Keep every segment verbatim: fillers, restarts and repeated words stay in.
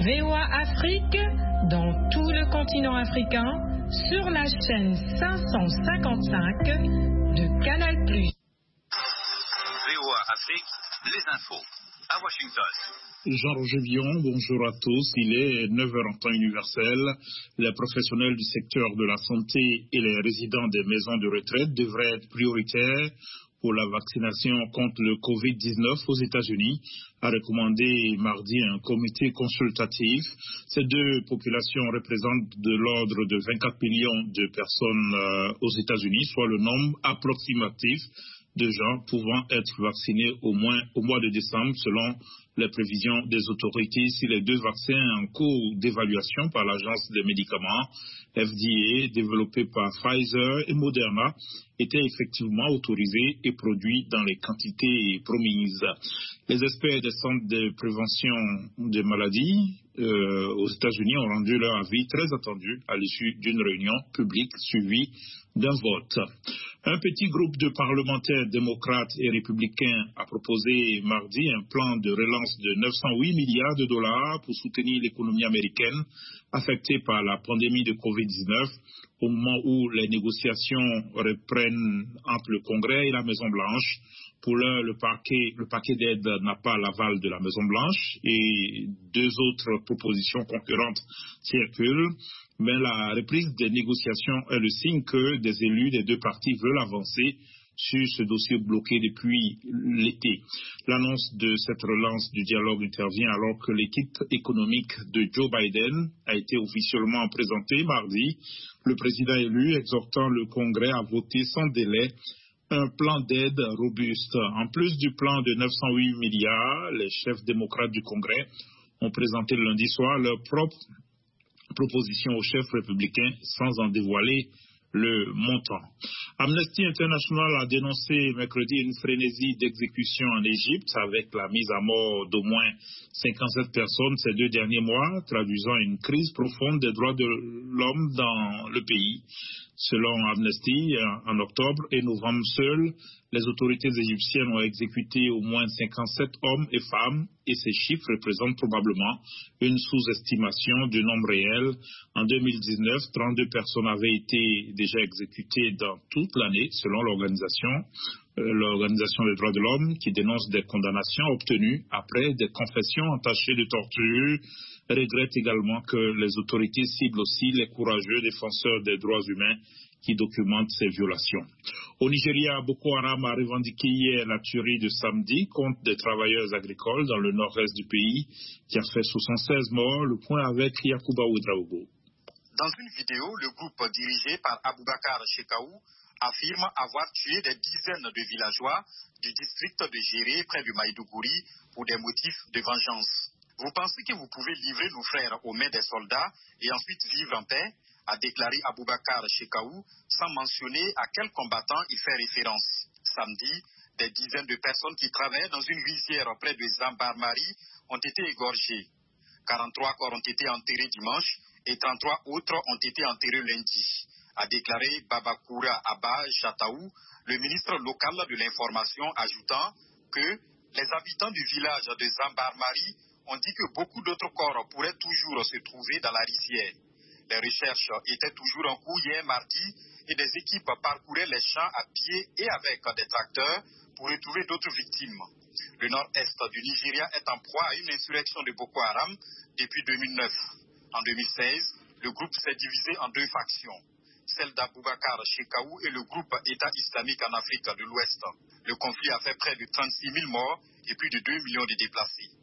V O A Afrique, dans tout le continent africain, sur la chaîne cinq cent cinquante-cinq de Canal plus. V O A Afrique, les infos, à Washington. Jean-Roger Villon, bonjour à tous. Il est neuf heures en temps universel. Les professionnels du secteur de la santé et les résidents des maisons de retraite devraient être prioritaires pour la vaccination contre le covid dix-neuf aux États-Unis, a recommandé mardi un comité consultatif. Ces deux populations représentent de l'ordre de vingt-quatre millions de personnes euh, aux États-Unis, soit le nombre approximatif de gens pouvant être vaccinés au moins au mois de décembre, selon les prévisions des autorités. Si les deux vaccins en cours d'évaluation par l'Agence des médicaments F D A, développés par Pfizer et Moderna, étaient effectivement autorisés et produits dans les quantités promises. Les experts des centres de prévention des maladies euh, aux États-Unis ont rendu leur avis très attendu à l'issue d'une réunion publique suivie d'un vote. Un petit groupe de parlementaires démocrates et républicains a proposé mardi un plan de relance de neuf cent huit milliards de dollars pour soutenir l'économie américaine affectée par la pandémie de covid dix-neuf au moment où les négociations reprennent entre le Congrès et la Maison-Blanche. Pour l'heure, le paquet, le paquet d'aide n'a pas l'aval de la Maison-Blanche et deux autres propositions concurrentes circulent. Mais la reprise des négociations est le signe que des élus des deux partis veulent avancer sur ce dossier bloqué depuis l'été. L'annonce de cette relance du dialogue intervient alors que l'équipe économique de Joe Biden a été officiellement présentée mardi. Le président élu exhortant le Congrès à voter sans délai un plan d'aide robuste. En plus du plan de neuf cent huit milliards, les chefs démocrates du Congrès ont présenté lundi soir leur propre proposition aux chefs républicains sans en dévoiler le montant. Amnesty International a dénoncé mercredi une frénésie d'exécution en Égypte avec la mise à mort d'au moins cinquante-sept personnes ces deux derniers mois, traduisant une crise profonde des droits de l'homme dans le pays. Selon Amnesty, en octobre et novembre seuls, les autorités égyptiennes ont exécuté au moins cinquante-sept hommes et femmes et ces chiffres représentent probablement une sous-estimation du nombre réel. En deux mille dix-neuf, trente-deux personnes avaient été déjà exécutées dans toute l'année, selon l'organisation, euh, l'organisation des droits de l'homme, qui dénonce des condamnations obtenues après des confessions entachées de torture. Regrette également que les autorités ciblent aussi les courageux défenseurs des droits humains qui documentent ces violations. Au Nigeria, Boko Haram a revendiqué hier la tuerie de samedi contre des travailleurs agricoles dans le nord-est du pays, qui a fait soixante-seize morts. Le point avec Yakuba Ouedraogo. Dans une vidéo, le groupe dirigé par Aboubakar Shekau affirme avoir tué des dizaines de villageois du district de Géré près du Maïdougouri pour des motifs de vengeance. Vous pensez que vous pouvez livrer nos frères aux mains des soldats et ensuite vivre en paix, a déclaré Aboubakar Shekau, sans mentionner à quel combattant il fait référence. Samedi, des dizaines de personnes qui travaillaient dans une lisière près de Zambarmari ont été égorgées. quarante-trois corps ont été enterrés dimanche et trente-trois autres ont été enterrés lundi, a déclaré Babakoura Abba Jataou, le ministre local de l'information, ajoutant que les habitants du village de Zambarmari ont dit que beaucoup d'autres corps pourraient toujours se trouver dans la rizière. Les recherches étaient toujours en cours hier mardi et des équipes parcouraient les champs à pied et avec des tracteurs pour retrouver d'autres victimes. Le nord-est du Nigeria est en proie à une insurrection de Boko Haram depuis deux mille neuf. En deux mille seize, le groupe s'est divisé en deux factions, celle d'Aboubakar Shekau et le groupe État islamique en Afrique de l'Ouest. Le conflit a fait près de trente-six mille morts et plus de deux millions de déplacés.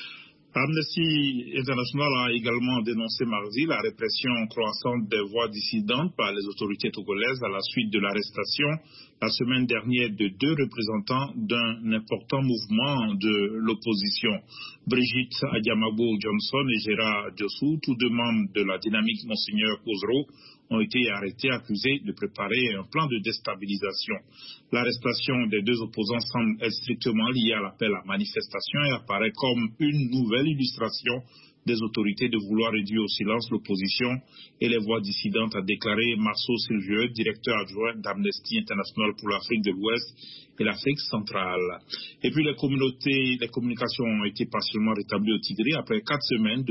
Amnesty International a également dénoncé mardi la répression croissante des voix dissidentes par les autorités togolaises à la suite de l'arrestation la semaine dernière de deux représentants d'un important mouvement de l'opposition. Brigitte Adiamabo Johnson et Gérard Diossou, tous deux membres de la dynamique Monseigneur Kozro, ont été arrêtés accusés de préparer un plan de déstabilisation. L'arrestation des deux opposants semble être strictement liée à l'appel à manifestation et apparaît comme une nouvelle illustration des autorités de vouloir réduire au silence l'opposition et les voix dissidentes, a déclaré Marceau Silvieux, directeur adjoint d'Amnesty International pour l'Afrique de l'Ouest et l'Afrique centrale. Et puis les communautés, les communications ont été partiellement rétablies au Tigré après quatre semaines de